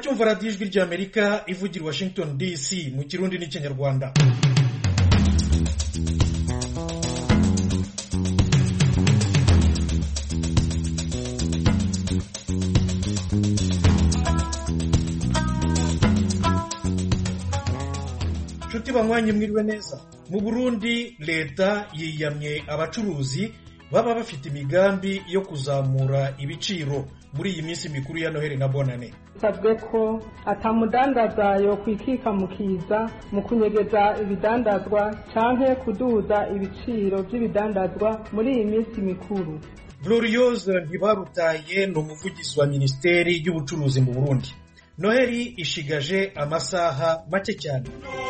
muracyumva radiyo ijwi ry'Amerika ivugira i Washington DC mu Kirundi n'Ikinyarwanda. Nshuti banywanyi mwiriwe neza. Mu Burundi leta yiyamye abacuruzi baba bafite imigambi yo kuzamura ibiciro muri iyi minsi mikuru ya Noheli na Bonane. Sabwe ko atamudandaza yo kwikika mukiza mu kunyegeza ibidandazwa canke kuduza ibiciro by'ibidandazwa muri iyi minsi mikuru. Gloriose Ntibarutaye ni umuvugizi wa Ministeri y'Ubucuruzi mu Burundi. Noheli ishigaje amasaha make cyane.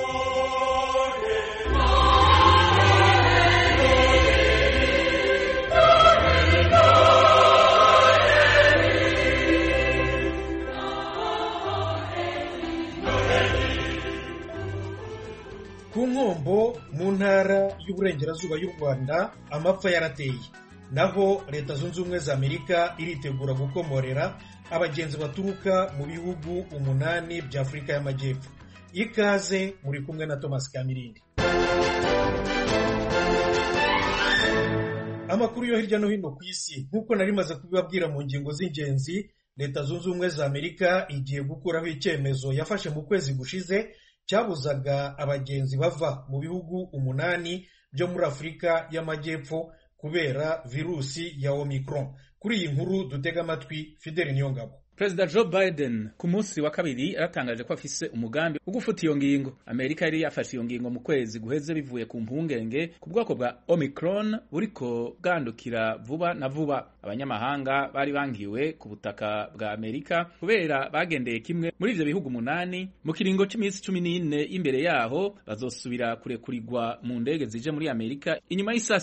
Ku Nkombo mu ntara y'Uburengerazuba y'u Rwanda amapfa yarateye, naho Leta Zunze Ubumwe za Amerika iritegura gukomorera abagenzi baturuka mu bihugu 8 bya Afurika y'Amajyepfo. Ikaze muri kumwe na Thomas Kamirindi. Amakuru yo hirya no hino ku isi, nk'uko nari maze kubibabwira mu ngingo z'ingenzi, Leta Zunze Ubumwe za Amerika igiye gukuraho icyemezo yafashe mu kwezi gushize cyabuzaga abagenzi bava mu bihugu 8 byo muri Afurika y'Amajyepfo kubera virusi ya Omicron. Kuri iyi nkuru dutega amatwi Fidel Niyongabo. President Joe Biden ku munsi wa kabiri yaratangaje ko afise umugambi wo gufuta iyo ngingo. Amerika yari yafashe iyo ngingo mu kwezi guheze bivuye ku mpungenge ku bwoko bwa Omicron buriko bwandukira vuba na vuba. Abanyamahanga bari bangiwe ku butaka bwa Amerika kubera bagendeye kimwe muri ivyo bihugu 8 mu kiringo c'imisi 14 imbere yaho bazosubira kurekurirwa mu ndege zije muri Amerika inyuma y'isa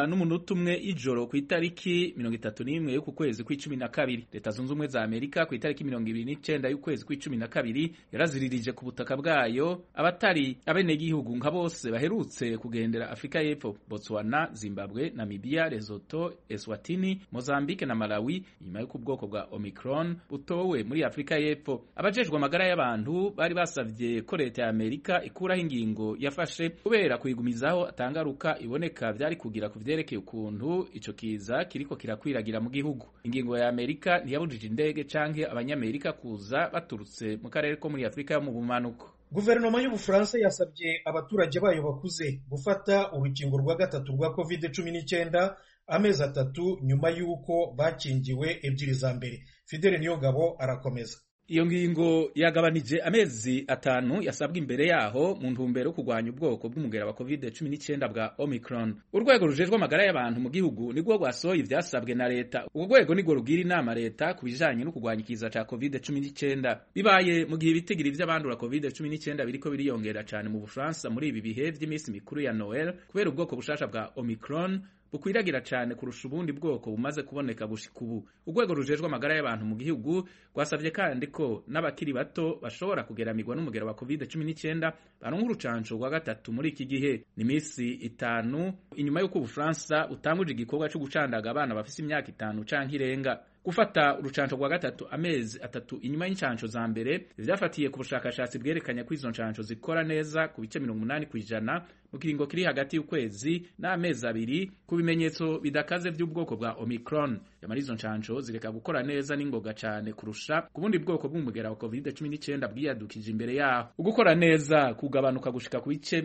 6:01 ijoro ku itariki 31 y'uku kwezi kwa-12. Leta Zunze Ubumwe za Amerika ku itariki 29 y'ukwezi kwa-12 yaraziririje ku butaka bwayo abatari abenegihugu nka bose baherutse kugendera Afrika y'Epfo, Botswana, Zimbabwe, Namibia, Lesotho, Eswatini, Mozambique na Malawi nyuma y'uko ubwoko bwa Omicron butowe muri Afrika y'Epfo. Abajejwe amagara y'abantu bari basavye ko leta ya Amerika ikuraho ingingo yafashe kubera kuyigumizaho atangaruka iboneka vyari kugira ku vyerekeye ukuntu ico kiza kiriko kirakwiragira mu gihugu. Ingingo ya Amerika ntiyabujije indege canke abanyamerika kuza baturutse mu karere ko muri Afrika yo mu bumanuko. Guverinoma y'Ubufaransa yasabye abaturage bayo bakuze gufata urukingo rwa gatatu rwa COVID-19 amezi 3 nyuma y'uko bakingiwe ebyiri za mbere. Fidel Niyongabo arakomeza. Iyo ngingo yagabanije amezi 5 yasabwa imbere yaho mu ntumbero yo kurwanya ubwoko bw'umugera wa COVID-19 bwa Omicron. Urwego rujejwe amagara y'abantu mu gihugu nigwo rwasohoye ivyasabwe na leta. Urwo rwego nigwo rugira inama leta kubijanye no kurwanya ikiza ca COVID-19. Bibaye mu gihe ibitigiri vy'abandura COVID-19 biriko biriyongera cyane mu Bufaransa muri ibi bihe vy'imisi mikuru ya Noel kubera ubwoko bushasha bwa Omicron bukwiragira cyane kurusha ubundi bwoko bumaze kuboneka gushika ubu. Urwego rujejwe amagara y'abantu mu gihugu rwasavye kandi ko n'abakiri bato bashobora kugeramigwa n'umugera wa COVID-19 baronka urucanco rwa gatatu muri iki gihe. Ni misi 5 inyuma y'uko Ubufaransa butanguje igikorwa cyo gucandaga abana bafise imyaka 5 canke irenga. Gufata urucanco rwa gatatu amezi 3 inyuma y'incanco za mbere vyafatiye ku bushakashatsi bwerekanya ko izo ncanco zikora neza ku bice 80% mu kiringo kiri hagati y'ukwezi n'amezi 2 ku bimenyetso bidakaze by'ubwoko bwa Omicron. Yamara izo ncanco zireka gukora neza n'ingoga cyane kurusha ku bundi bwoko bw'umugera wa COVID-19 bwiyadukije imbere yaho. Ugukora neza kugabanuka gushika ku bice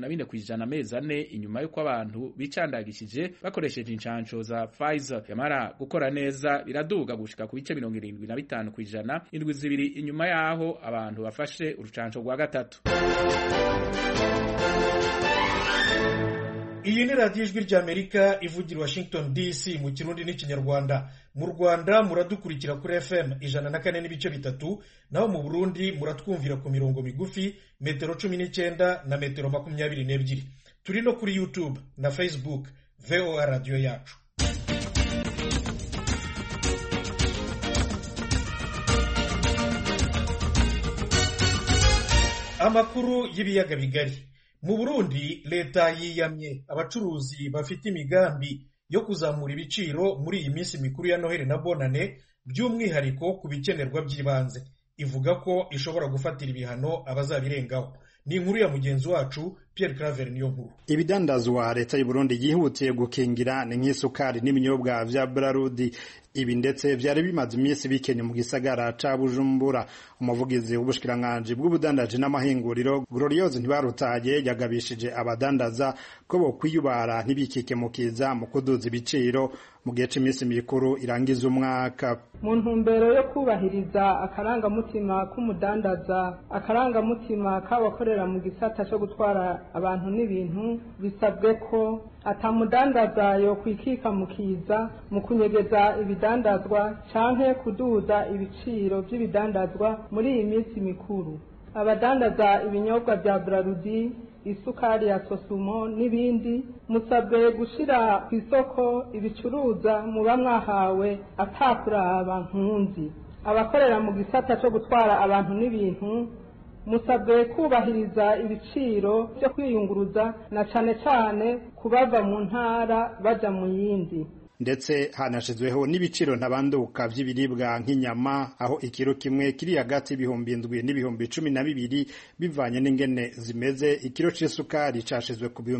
34% amezi 4 inyuma y'uko abantu bicandagishije bakoresheje incanco za Pfizer. Yamara gukora neza biraduga gushika ku bice 75% indwi zibiri inyuma yaho abantu bafashe urucanco rwa gatatu. Iyi ni radiyo ijwi ry'Amerika ivugira Washington DC mu Kirundi n'Ikinyarwanda. Mu Rwanda muradukurikira kuri FM 104.3, naho mu Burundi muratwumvira ku mirongo migufi metero 19 na metero 22. Turi no kuri YouTube na Facebook VOA Radio yacu. Amakuru y'ibiyaga bigari. Mu Burundi leta yiyamye abacuruzi bafite imigambi yo kuzamura ibiciro muri iyi minsi mikuru ya Noheli na Bonane by'umwihariko ku bikenerwa by'ibanze. ivuga ko ishobora gufatira ibihano abazabirengaho. Ni inkuru ya mugenzi wacu Pierre Claver niyo nkuru. Ibidandazwa leta y'u Burundi yihutiye gukingira ni nk'isukari n'ibinyobwa vya Brarudi. Ibi ndetse vyari bimaze iminsi bikenye mu gisagara ca Bujumbura. Umuvugizi w'ubushikiranganji bw'ubudandaji n'amahinguriro Gloriose Ntibarutaye yagabishije abadandaza ko bo kwiyubara ntibikikemukiza mu kuduza ibiciro mu gihe c'imisi mikuru irangiza umwaka. Mu ntumbero yo kubahiriza akarangamutima k'umudandaza, akarangamutima k'abakorera mu gisata cyo gutwara abantu n'ibintu, bisabwe ko atamudandaza yo kwikika mukiza mu kunyegeza ibidandazwa canke kuduza ibiciro by'ibidandazwa muri iyi minsi mikuru. Abadandaza ibinyobwa vya Brarudi, isukari ya Sosumo n'ibindi, musabwe gushira ku isoko ibicuruza muba mwahawe atakuraba nkunzi. Abakorera mu gisata cyo gutwara abantu n'ibintu, musabwe kubahiriza ibiciro byo kwiyunguruza na cane cane kubava mu ntara baja mu yindi. Ndetse hanashizweho n'ibiciro ntabanduka vy'ibiribwa nk'inyama, aho ikiro kimwe kiri hagati y'ibihumbi 7 n'ibihumbi 12 bivanye n'ingene zimeze. Ikiro c'isukari cashizwe ku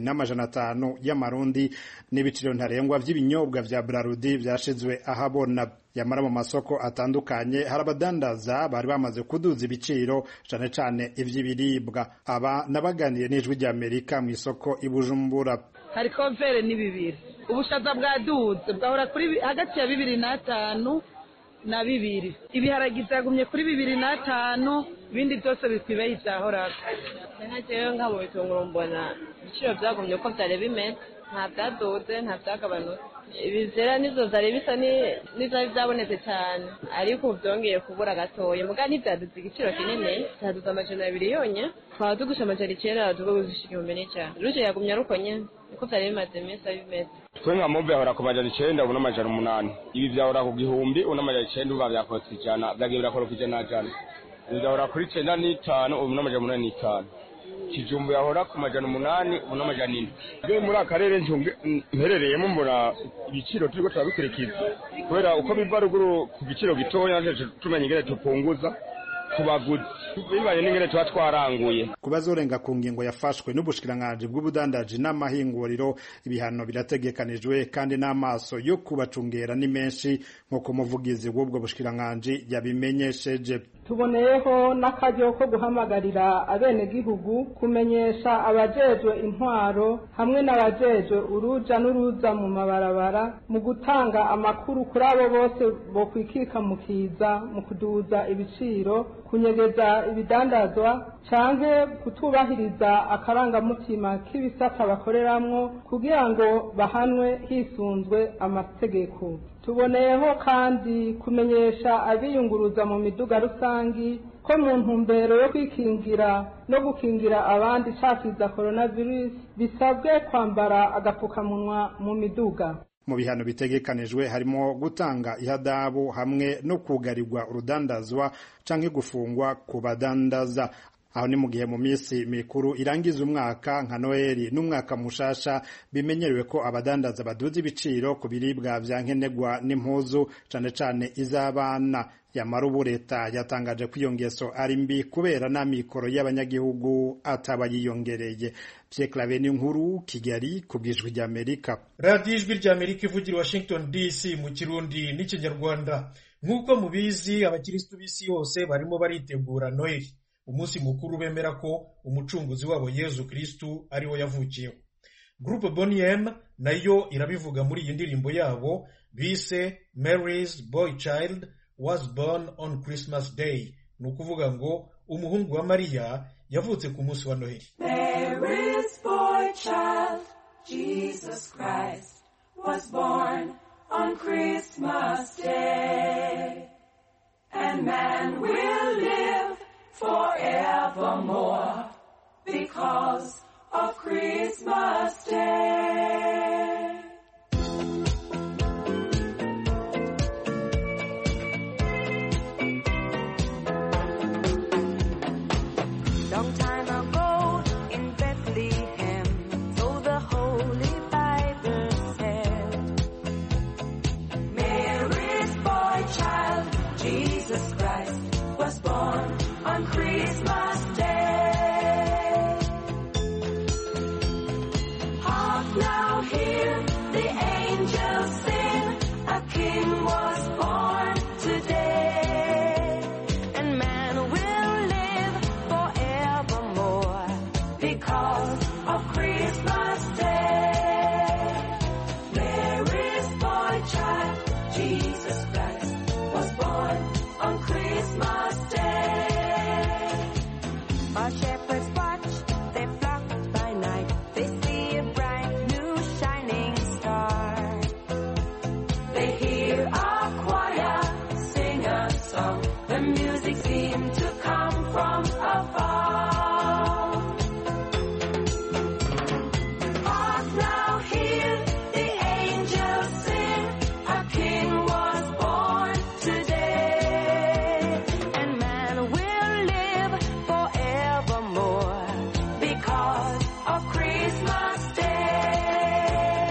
2,500 y'amarundi, n'ibiciro ntarengwa vy'ibinyobwa vya Brarudi vyashizwe ahabona. Yamara mu masoko atandukanye hari abadandaza bari bamaze kuduza ibiciro cane cane ivy'ibiribwa. Aba nabaganiye n'ijwi rya Amerika mu isoko i Bujumbura. Hari konfere ni bibiri. Ubushaza bwaduze bwahora kuri hagati ya 2,500 na 2. Ibiharagi yagumye kuri 2,500, ibindi byose bikwibaye cyahoraga. Ntajeyo nka mu bitunguru mbona ibiciro byagumye uko byari bimeze, nta byaduze nta byagabanutse. Ibizera nizo zari bisa n'izari byabonetse cyane, ariko byongeye kubura gatoye. Muga ntibyaduze igiciro kinini, cyaduze amajana 2 yonye. Twaba tugusha amajana 9 tuguzishika 1000. Ruje yagumye aruko nyene uko byari bimaze iminsi bimeze. Twe nka move ahora ku majana 9 ubu n'amajana 8. Ibi byahora ku gihumbi ubu n'amajana 9 uba byakotse ijana, byagiye birakora kujana jana. Ibi byahora kuri 9 ubu n'amajana 8. Kijumbu yahora ku majana 8 ubu n'amajana 7. Byo muri akarere mperereyemo mbona ibiciro turiko turabikurikiza kubera uko biva ruguru ku giciro gitoya nje tumenye ingene tupunguza kubaguzi bibanye n'ingene tuba twaranguye. Kubazorenga ku ngingo yafashwe n'ubushikiranganji bw'ubudandaji n'amahinguriro, ibihano birategekanijwe kandi n'amaso yo kubacungera ni menshi nk'uko umuvugizi w'ubwo bushikiranganji yabimenyesheje. Tuboneyeho n'akaryo ko guhamagarira abenegihugu kumenyesha abajejwe intwaro hamwe n'abajejwe uruja n'uruza mu mabarabara mu gutanga amakuru kuri abo bose bo kwikika mukiza mu kuduza ibiciro, kunyegeza ibidandazwa canke kutubahiriza akarangamutima k'ibisata bakoreramwo kugira ngo bahanwe hisunzwe amategeko. Tuboneyeho kandi kumenyesha abiyunguruza mu miduga rusangi ko mu ntumbero yo kwikingira no gukingira abandi cakiza coronavirus bisabwe kwambara agapfukamunwa mu miduga. Mu bihano bitegekanijwe harimo gutanga ihadabu hamwe no kugarirwa urudandazwa canke gufungwa ku badandaza. Aho ni mu gihe mu minsi mikuru irangiza umwaka nka Noeli n'umwaka mushasha bimenyerewe ko abadandaza baduza ibiciro ku biribwa vya nkenerwa n'impuzu cane cane iz'abana. Yamara ubu leta yatangaje ko iyo ngeso ari mbi kubera n'amikoro y'abanyagihugu ataba yiyongereye. Pierre Claver nkuru Kigali ku bw'ijwi rya Amerika. Radio Ijwi rya Amerika ivugira Washington DC mu Kirundi n'Ikinyarwanda. Nk'uko mubizi abakristo b'isi yose barimo baritegura Noeli, umunsi mukuru bemera ko umucunguzi wabo Yezu Kristu ariwo yavukiyeho. Groupe Boniem nayo irabivuga muri iyi ndirimbo yabo bise Mary's Boy Child was born on Christmas Day. Nukuvuga ngo umuhungu wa Maria yavutse ku munsi wa Noheli. Mary's boy child, Jesus Christ, was born on Christmas Day. And man will live forevermore because of Christmas Day. Long time ago in Bethlehem, so the Holy Bible said, Mary's boy child, Jesus Christ, was Hark now, hear the angels sing, a king was born today, and man will live forevermore because of Christmas Day. Mary's boy child, Jesus Christ, was born on Christmas Day. Our shepherds watch, they flock by night, they see a bright new shining star. They hear a choir sing a song, the music seemed to come from afar. Hark now, hear the angels sing, a king was born today, And man will live forevermore because of Christmas Day.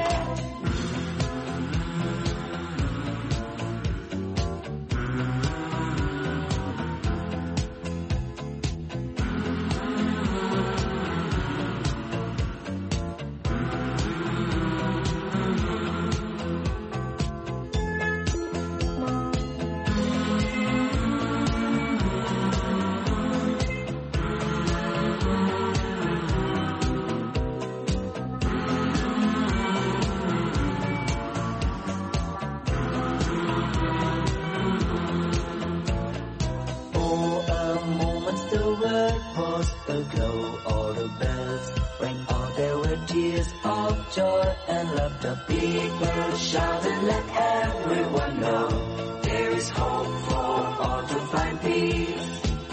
For a moment the world was aglow, all the bells rang out, there were tears of joy and laughter. People shouted, let everyone know, there is hope for all to find peace.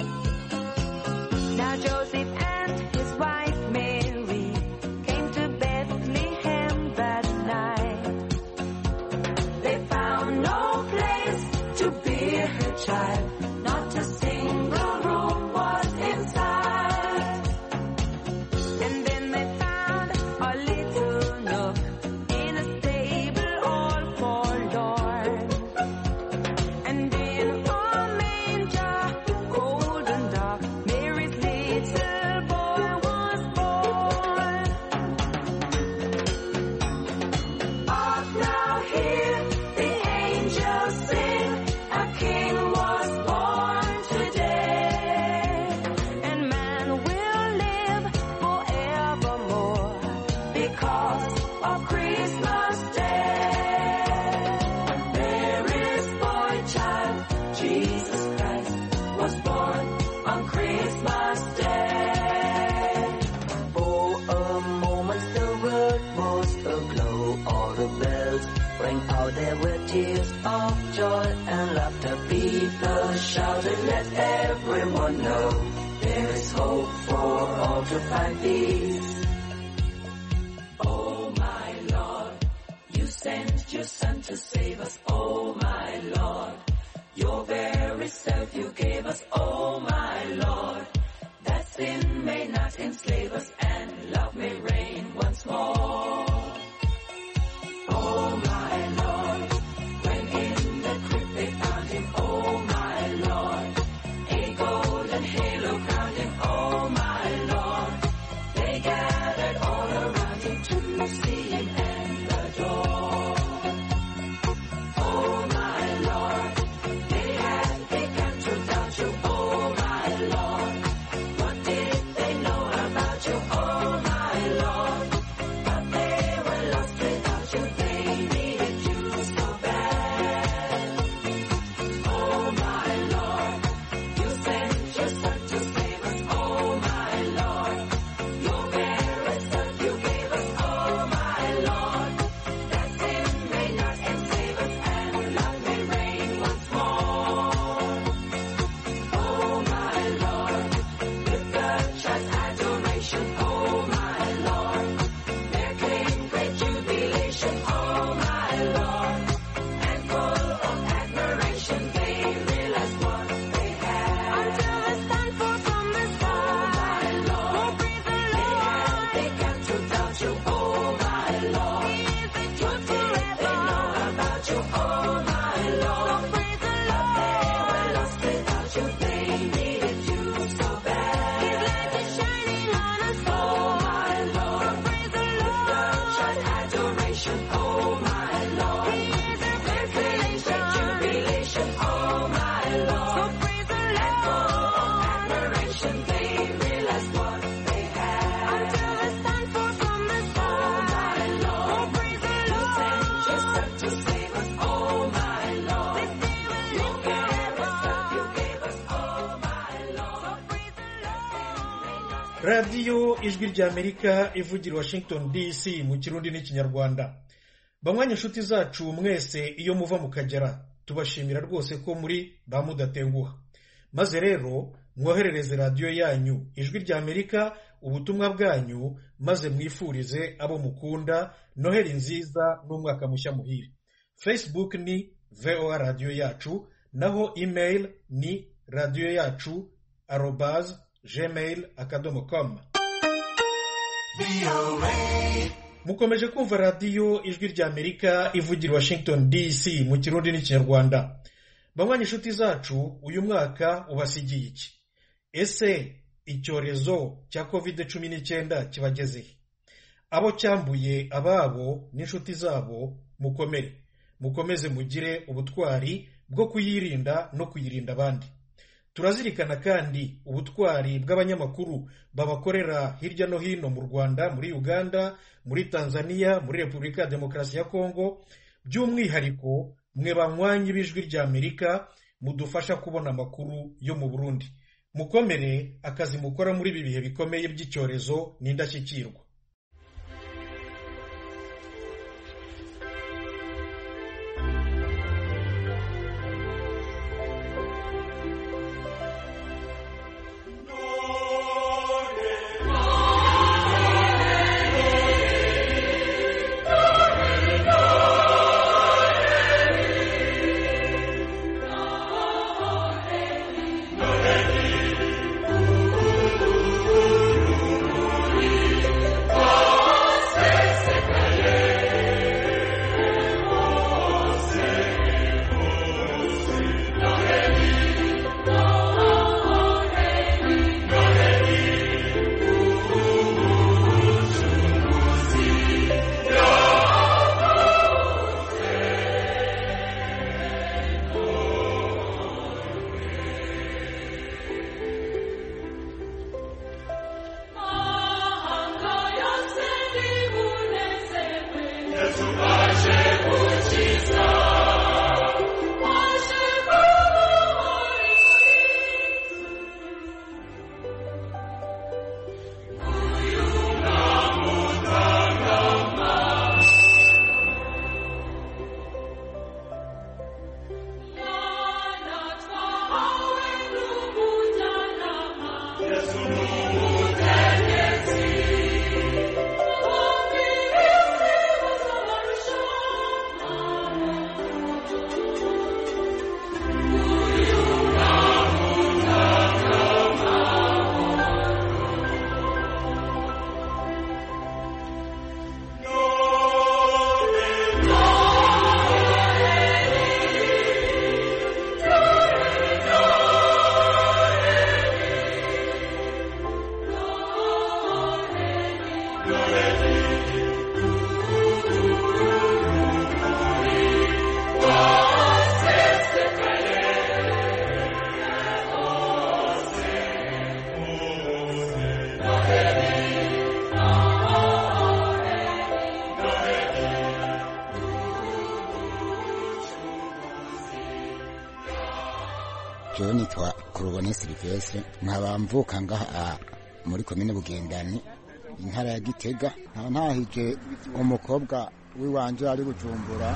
Now Joseph and his wife Mary came to Bethlehem that night. They found no place to bear her child, not a single room was inside. And then they found a little nook in a stable all forlorn. And in a manger, cold and dark, Mary's little boy was born. Hark now, hear the angels sing, a king was born today, And man will live forevermore because of Christmas Day. Mary's boy child, Jesus Christ, was born on Christmas Day. For a moment the world was aglow, all the bells rang out, there were tears of joy and laughter. People shouted, let everyone know, there is hope for all to find peace. Oh my Lord, you sent your Son to save us. Oh my Lord, your very self you gave us. Oh my Lord, that sin may not enslave us and love may reign once more. Oh my Lord, when in the crypt they found him. Oh my Lord, a golden halo crowned him. Oh my Lord, they gathered all around him to see him and adore. Oh my Lord, they had begun to doubt you. Oh my Lord, what did they know about you? Oh my Lord, but they were lost without you. They needed you so bad. Oh my Lord, you sent your Son to save us. Oh my Lord, your very self you gave us. Oh my Lord. radiyo ijwi ry'Amerika ivugira Washington DC mu kirundi n'ikinyarwanda. Bamwanya inshuti zacu mwese iyo muva mu Kagera, tubashimira rwose ko muri bamudatenguha. Maze rero mwoherereze radiyo yanyu ijwi ry'Amerika ubutumwa bwanyu, maze mwifurize abo mukunda Noheli nziza n'umwaka mushya muhire. Facebook ni VOA radio yacu, naho email ni radio yacu@gmail.com. Mukomeje kumva radiyo ijwi ry'Amerika ivugira Washington DC mu kirundi n'ikinyarwanda. Bamwanya inshuti zacu, uyu mwaka ubasigiye iki? Ese icyorezo cya COVID-19 kibagezehe? Abo cyambuye ababo n'inshuti zabo mukomeze mugire ubutwari bwo kuyirinda no kuyirinda abandi. Turazirikana kandi ubutwari bw'abanyamakuru babakorera hirya no hino mu Rwanda, muri Uganda, muri Tanzania, muri Repubulika ya Demokarasi ya Kongo, by'umwihariko mwe banywanyi b'ijwi ry'Amerika mudufasha kubona amakuru yo mu Burundi. Mukomere, akazi mukora muri ibi bihe bikomeye by'icyorezo n'indashyikirwa. Jewe nitwa Kurubone Silvestre, nkaba mvuka ngaha muri komine Bugendani, intara ya Gitega. Ntahije umukobwa wiwanje ari Bujumbura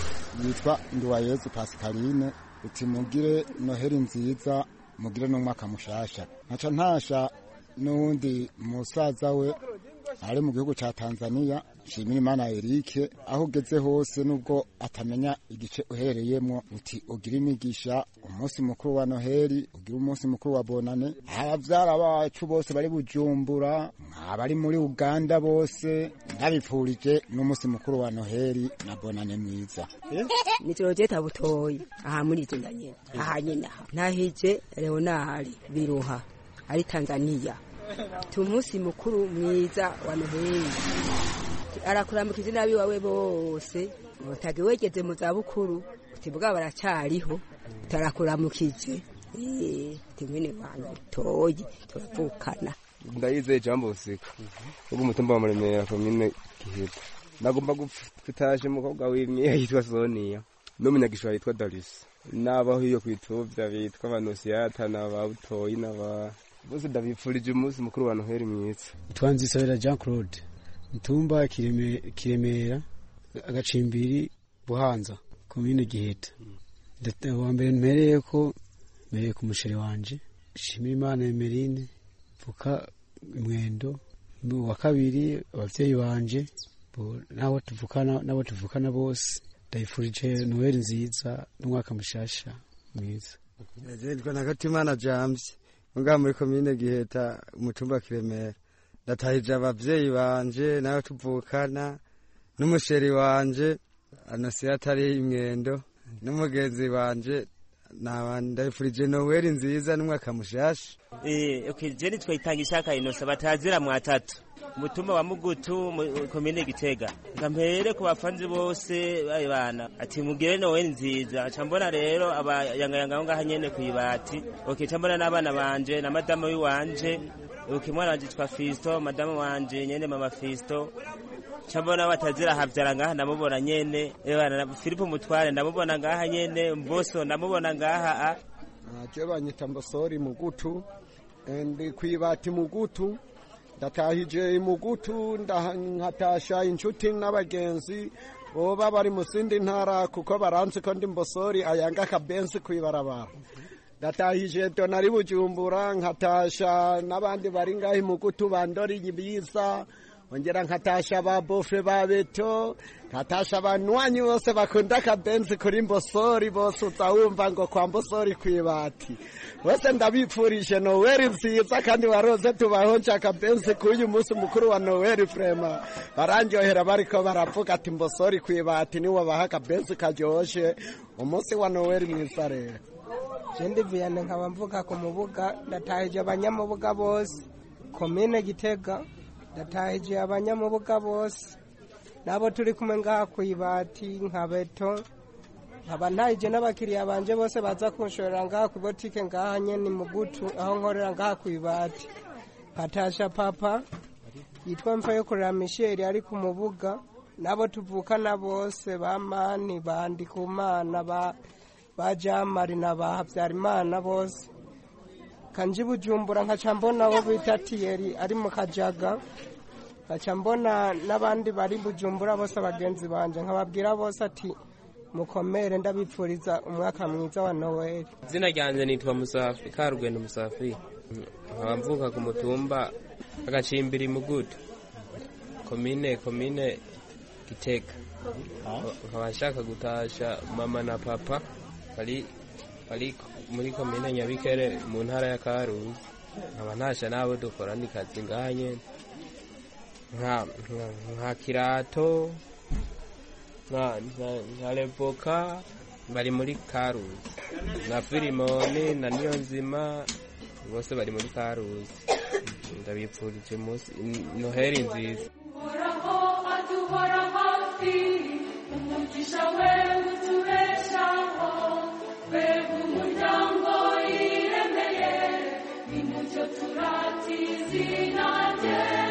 yitwa Nduwayezu Pascaline, uti mugire Noheli nziza, mugire n'umwaka mushasha. Ntaca ntasha n'undi musaza we ari mu gihugu ca Tanzania, Nshimirimana Eric, aho ugeze hose nubwo atamenya igice uhereyemwo, uti ugira imigisha, umunsi mukuru wa Noheli, ugira umunsi mukuru wa Bonane. Abavyara bacu bose bari Bujumbura, abari muri Uganda bose, ndabipfurije n'umunsi mukuru wa Noheli na Bonane mwiza. Nitorojeta butoyi aha muri Tanzania, aha nyina ntahije Leonard Biruha ari Tanzania. Tumunsi mukuru mwiza wa Noheli, arakurambukiza nabi wawe bose, utage wegeze mu zabukuru, utivuga baracariho, utarakuramukije timwene wanyu toyi turavukana. Ndayize jambo usika ubu mutumba wa Muremera komine Giheta. Nagomba gufitaje mukobwa w'imye yitwa Sonia n'umunyagishwa yitwa Daris, nabaho iyo kwituvya bitwa Abanosiyata n'ababutoyi bose ndabipfurije umunsi mukuru wa Noheli mwiza. Twanzisabira Jean Claude Mutumba Kiremera agacimbiri Buhanza komine Giheta. Wa mbere mpereye ku musheri wanje Shimimana Emeline vuka Mwendo, wa kabiri abavyeyi banje nabo tuvukana bose ndayifurije Noheli nziza n'umwaka mushasha mwiza. Ndiko nakatimana James nga muri komine Giheta Mutumba Kiremera. Ndatahije abavyeyi banje nayo tuvukana n'umusheri wanje Anasiya atari Mwendo n'umugenzi wanje ndayifurije Noheli nziza n'umwaka mushasha. Okay, jeni twitangishaka Inosa batazira mwatatu Mutumba wa Mugutu komine Gitega. Ngampere ku bafanzi bose bana ati mugire Noheli nziza. Cambona rero abayanga ngaha nyene kuyibati. Okay, cambona n'abana banje na madame wiwanje. Okay, mwana wanje twa Fisto, madame wanje nyene mama Fisto. Cambona batazira havyara ngaha ndamubona nyene. Bana na Filipo Mutware ndamubona ngaha nyene. Mboso ndamubona ngaha. Je banyita Mbosori Mugutu ndi kwibati Mugutu. Ndatahije Mugutu nkatasha inshuti n'abagenzi boba bari musindi ntara kuko baranze ko ndi Mbosori ayanga kabenzi kwibarabara. Ndatahije Donari Bujumbura nkatasha n'abandi bari ngahi Mugutu bandori yibiza ongera nkatasha babofe babeto nkatasha abanwanyi bose bakunda kabenzi kuri Mbosori bose utawumva ngo kwa Mbosori kwibati. Bose ndabipfurije Noheli nziza kandi waroze tubahonja akabenzi kuyu munsi mukuru wa Noheli frema. Baranjohera bariko baravuga ati Mbosori kwibati ni wabaha akabenzi kajoshe umunsi wa Noheli mwiza rero. Jendi Vianney nkaba mvuga ku Mubuga ndatahije abanyamubuga bose komine Gitega. Ndatahije abanyamubuga bose nabo turi kumwe ngaha kwibati nkabeto. Nkaba ntahije n'abakiriya banje bose baza kunshorera ngaha ku botike ngaha nyene Mugutu aho nkorera ngaha kwibati. Patasha papa yitwa Mfayo kurera Michel ari ku Mubuga nabo tuvukana bose bamani bandikumana ba Jamari na ba Habyarimana bose. Kanji Bujumbura nkaca mbona abo bita Thierry ari mu Kajaga. Nkaca mbona n'abandi bari Bujumbura bose abagenzi banje nkababwira bose ati mukomere ndabipfuriza umwaka mwiza wa Noheli. Zina ryanje nitwa Musafi Karugendo Musafi. Nkabamvuka ku Mutumba agacimbiri Mugutu komine Gitega. Nkabashaka gutasha mama na papa bari muri komine Nyabikere mu ntara ya Karuzi. Nkaba ntasha nabo dukorana ikazi nganye nka Kirato nka Revoka bari muri Karuzi na Filimoni na Niyonzima bose bari muri Karuzi. Ndabipfurije umunsi Noheli nziza. Aduhora hafi umugisha we utubeshaho begu umuryango yiremeye nimucyo turata izina rye.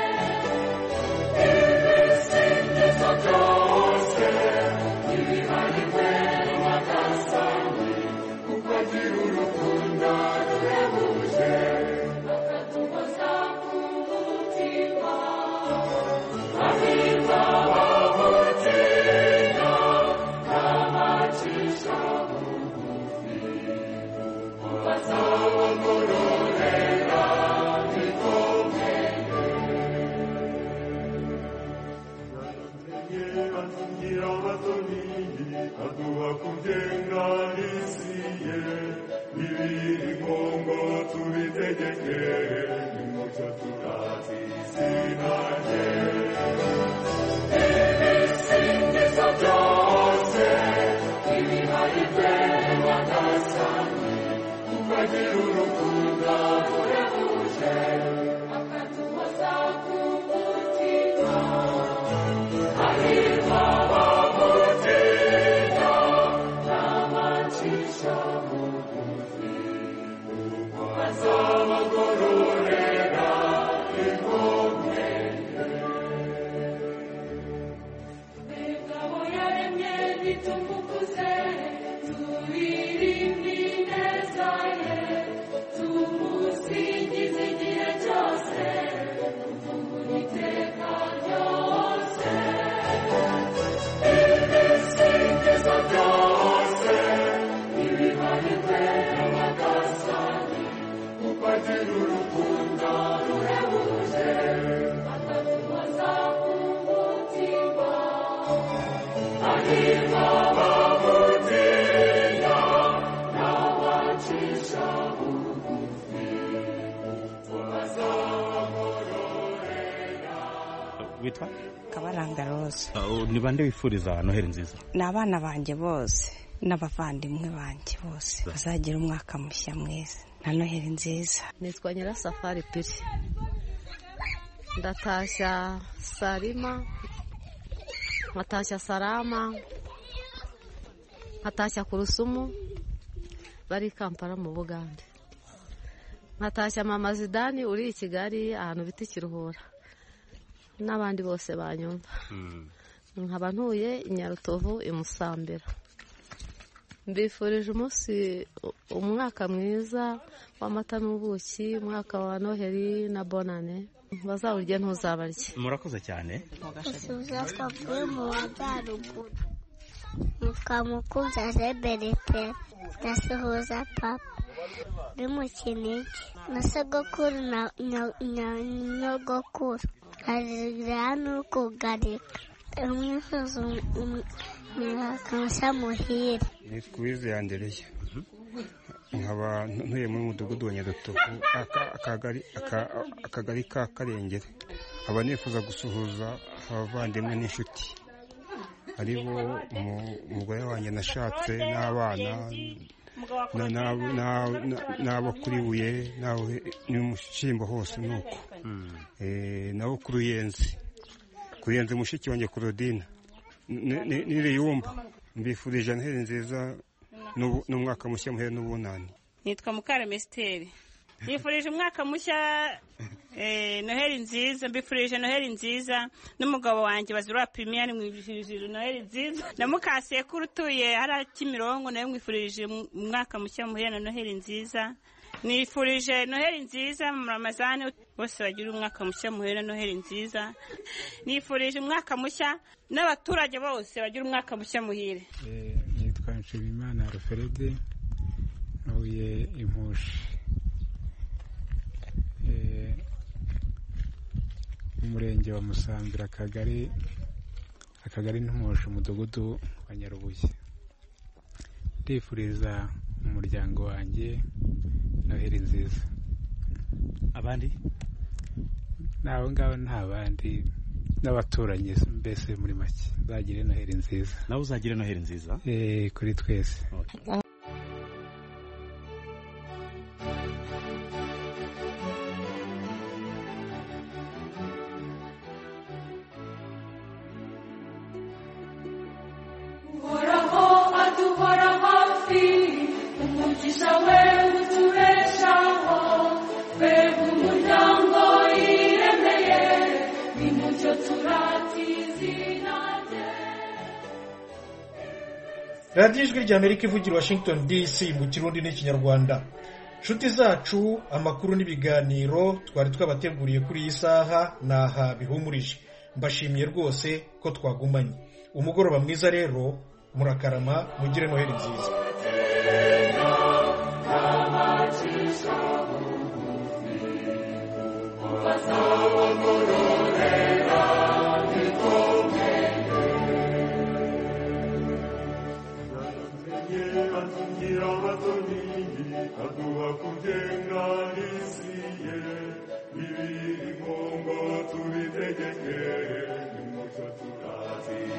Ibisingizo byose ibiharigwe n'Uwagasani kuko agira urukundo ruhebuje akaduhoza ku mutima. Abiza babutinya n'abacisha bugufi bazabagororera bikomeye. Atungira abatoni aduha kugenga isi ye ibiri Kongo tubitegeke nimucyo turazi izina rye. Ibisingizo byose ibiharigwe n'Uwagasani kuko agira urukundo ruhebuje akaduhoza ku mutima. Ahirwa abamutinya n'abacisha bugufi kuko azabagororera bikomeye. Ingabo yaremye nitumukuze turirimbe ineza ye tumusingize Witwa Kabaranga Rose. Ni bande wifuriza Noheli nziza? Ni abana banjye bose n'abavandimwe banjye bose bazagira umwaka mushya mwiza na Noheli nziza. Nitwa Nyirasafari Piri. Ndatashya Salima, nkatashya Salama, nkatashya Kurusumu bari Kampala mu Bugande, nkatashya Mama Zidani uri i Kigali ahantu bita Kiruhura n'abandi bose banyumva. Nkaba ntuye i Nyarutovu i Musambira. Mbifurije umwaka mwiza w'amata n'ubuki, umwaka wa Noheli na bonane. Bazawurye ntuzabarye. Murakoze cyane. Suza twavuye mu Majyaruguru. Mukamukunza Zeberete ndasuhuza papa uri mu Kinigi na sogokuru na nyogokuru arira n'ukugarika umwifuza umwaka muhire. Ni Kwize Andereya. Nkaba ntuye mu mudugudu wa Nyarutovu akagari ka Karengere. Aba nifuza gusuhuza abavandimwe n'inshuti aribo umugore wanjye nashatse n'abana n'abo kuri Buye n'Umushimbo hose nuko nabo ku Ruyenzi mushiki wanjye Claudine n'Iriyumba. Mbifurije Noheli nziza n'umwaka mushya muhere n'ubunani. Nitwa Mukarame Esther. Nifurije umwaka mushya Noheli nziza, mbifurije Noheli nziza n'umugabo wanjye Bazira Premier mwifurije Noheli nziza. Na Mukasekuru utuye hara Kimirongo nawe mwifurije umwaka mushya muhere na Noheli nziza. Nifurije Noheli nziza mu Ramazani bose bagira umwaka mushya muhere na Noheli nziza. Nifurije umwaka mushya n'abaturage bose bagira umwaka mushya muhire. Nitwa Nshimimana Alfred ntuye Impushi umurenge wa Musambira akagari Ntumoshe umudugudu wa Nyarubuye. Ndifuriza umuryango wanjye Noheli nziza. Abandi nabo ngabo nta bandi n'abaturanyi mbese muri make bazagire Noheli nziza. Nawe uzagire Noheli nziza kuri twese. radiyo ijwi ry'Amerika ivugira Washington DC mu Kirundi n'Ikinyarwanda. Nshuti zacu, amakuru n'ibiganiro twari twabateguriye kuri iyi saha naha bihumurije. Mbashimiye rwose ko twagumanye. Umugoroba mwiza rero, murakarama, mugire Noheli nziza. Aduha kujenga isi